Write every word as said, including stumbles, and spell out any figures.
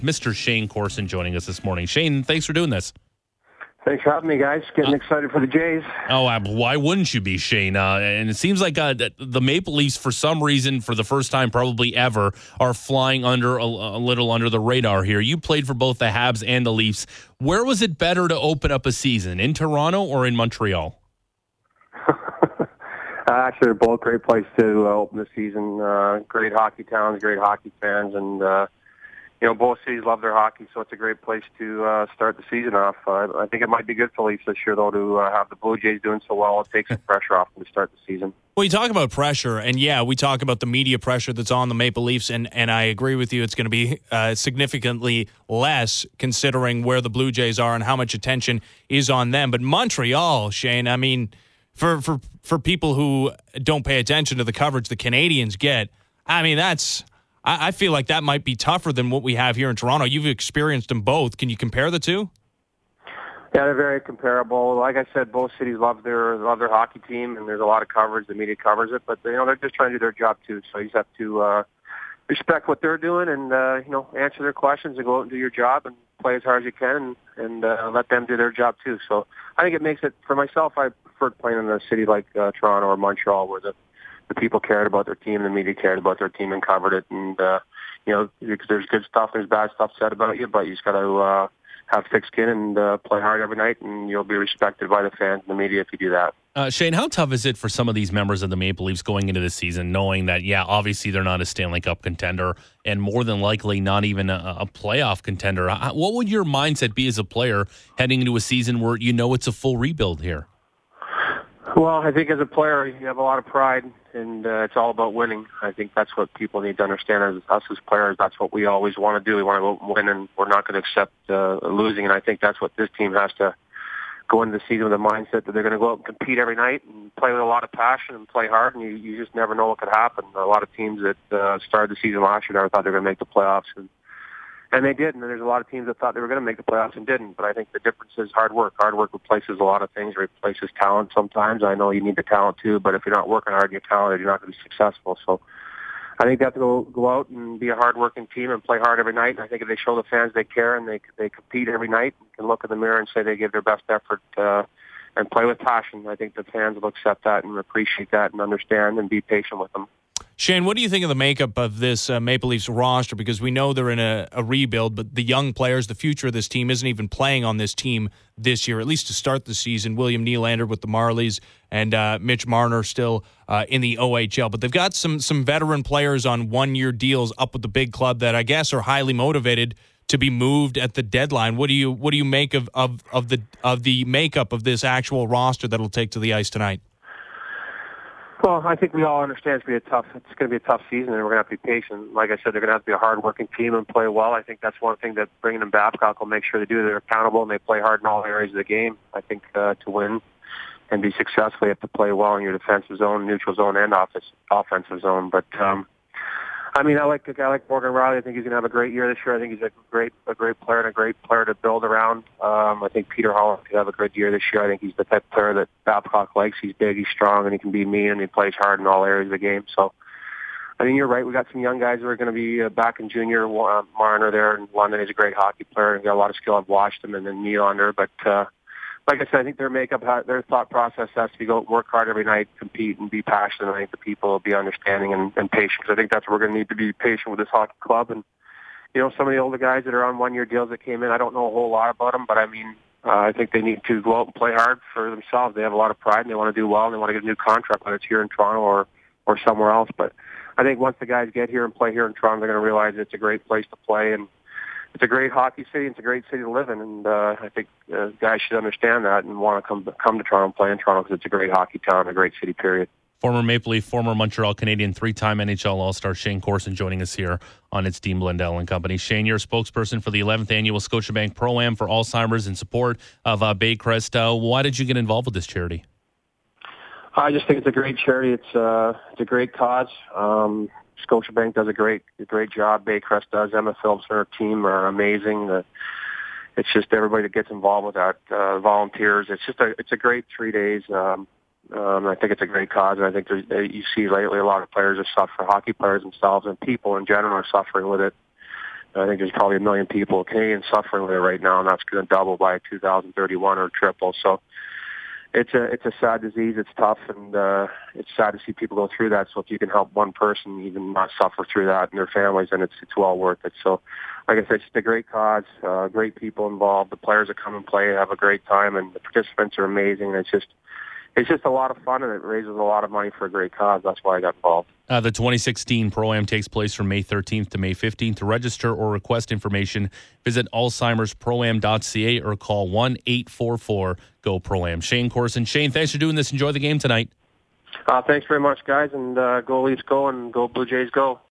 Mister Shane Corson joining us this morning. Shane, thanks for doing this. Thanks for having me, guys. Getting uh, excited for the Jays. Oh, uh, why wouldn't you be, Shane? Uh, and it seems like uh, the Maple Leafs, for some reason, for the first time probably ever, are flying under a, a little under the radar here. You played for both the Habs and the Leafs. Where was it better to open up a season, in Toronto or in Montreal? uh, actually, they're both great places to uh, open the season. Uh, great hockey towns, great hockey fans, and uh, you know, both cities love their hockey, so it's a great place to uh, start the season off. Uh, I think it might be good for Leafs this year, though, to uh, have the Blue Jays doing so well. It takes some pressure off them to start the season. Well, you talk about pressure, and yeah, we talk about the media pressure that's on the Maple Leafs, and, and I agree with you. It's going to be uh, significantly less considering where the Blue Jays are and how much attention is on them. But Montreal, Shane, I mean, for, for, for people who don't pay attention to the coverage the Canadians get, I mean, that's... I feel like that might be tougher than what we have here in Toronto. You've experienced them both. Can you compare the two? Yeah, they're very comparable. Like I said, both cities love their love their hockey team, and there's a lot of coverage. The media covers it, but you know they're just trying to do their job too. So you just have to uh, respect what they're doing, and uh, you know answer their questions and go out and do your job and play as hard as you can, and, and uh, let them do their job too. So I think it makes it for myself. I prefer playing in a city like uh, Toronto or Montreal, where the the people cared about their team, the media cared about their team and covered it. And, uh, you know, because there's good stuff, there's bad stuff said about you, but you just got to uh, have thick skin and uh, play hard every night, and you'll be respected by the fans and the media if you do that. Uh, Shane, how tough is it for some of these members of the Maple Leafs going into the season, knowing that, yeah, obviously they're not a Stanley Cup contender and more than likely not even a, a playoff contender? What would your mindset be as a player heading into a season where you know it's a full rebuild here? Well, I think as a player, you have a lot of pride, and uh, it's all about winning. I think that's what people need to understand as us as players. That's what we always want to do. We want to go win, and we're not going to accept uh, losing. And I think that's what this team has to go into the season with a mindset that they're going to go out and compete every night and play with a lot of passion and play hard, and you, you just never know what could happen. A lot of teams that uh, started the season last year never thought they were going to make the playoffs, and And they did, and there's a lot of teams that thought they were going to make the playoffs and didn't. But I think the difference is hard work. Hard work replaces a lot of things, replaces talent sometimes. I know you need the talent too, but if you're not working hard and you're talented, you're not going to be successful. So I think they have to go, go out and be a hard-working team and play hard every night. And I think if they show the fans they care and they they compete every night and can look in the mirror and say they give their best effort uh, and play with passion, I think the fans will accept that and appreciate that and understand and be patient with them. Shane, what do you think of the makeup of this uh, Maple Leafs roster? Because we know they're in a, a rebuild, but the young players, the future of this team, isn't even playing on this team this year, at least to start the season. William Nylander with the Marlies and uh, Mitch Marner still uh, in the O H L. But they've got some some veteran players on one-year deals up with the big club that I guess are highly motivated to be moved at the deadline. What do you what do you make of, of, of the of the makeup of this actual roster that will take to the ice tonight? Well, I think we all understand it's going to be a tough. It's going to be a tough season, and we're going to have to be patient. Like I said, they're going to have to be a hard-working team and play well. I think that's one thing that bringing in Babcock will make sure they do. They're accountable and they play hard in all areas of the game. I think uh, to win and be successful, you have to play well in your defensive zone, neutral zone, and office, offensive zone. But um, I mean, I like a guy like Morgan Riley. I think he's going to have a great year this year. I think he's a great, a great player and a great player to build around. Um, I think Peter Holland could have a good year this year. I think he's the type of player that Babcock likes. He's big, he's strong, and he can be mean, and he plays hard in all areas of the game. So I think you're right. We got some young guys who are going to be uh, back in junior. Uh, Marner there in London. He's a great hockey player and got a lot of skill. I've watched him, and then Nylander. But uh, like I said, I think their makeup, their thought process has to be go work hard every night, compete, and be passionate. I think the people will be understanding and, and patient. I think that's what we're going to need to be patient with this hockey club. And you know, some of the older guys that are on one-year deals that came in, I don't know a whole lot about them, but I mean, uh, I think they need to go out and play hard for themselves. They have a lot of pride and they want to do well and they want to get a new contract, whether it's here in Toronto or or somewhere else. But I think once the guys get here and play here in Toronto, they're going to realize it's a great place to play and it's a great hockey city. It's a great city to live in, and uh, I think uh, guys should understand that and want to come come to Toronto and play in Toronto because it's a great hockey town, a great city, period. Former Maple Leaf, former Montreal Canadian, three-time N H L All-Star Shane Corson joining us here on It's Dean Blundell and Company. Shane, you're a spokesperson for the eleventh Annual Scotiabank Pro-Am for Alzheimer's in support of uh, Baycrest. Uh, why did you get involved with this charity? I just think it's a great charity. It's, uh, it's a great cause. Um, Scotiabank does a great a great job. Baycrest does. Emma Phillips and her team are amazing. Uh, it's just everybody that gets involved with that, uh, volunteers. It's just a it's a great three days. Um, um, I think it's a great cause, and I think there's, uh, you see lately a lot of players are suffering. Hockey players themselves and people in general are suffering with it. I think there's probably a million people, Canadians, suffering with it right now, and that's going to double by two thousand thirty-one or triple. So it's a it's a sad disease. It's tough, and uh, it's sad to see people go through that. So if you can help one person even not suffer through that and their families, then it's it's well worth it. So, like I said, it's just a great cause, uh, great people involved. The players that come and play have a great time, and the participants are amazing. And it's just it's just a lot of fun, and it raises a lot of money for a great cause. That's why I got involved. Uh, the twenty sixteen Pro-Am takes place from May thirteenth to May fifteenth. To register or request information, visit alzheimer's pro am dot c a or call one eight four four G O Pro Am. Shane Corson. Shane, thanks for doing this. Enjoy the game tonight. Uh, thanks very much, guys, and uh, go Leafs go, and go Blue Jays go.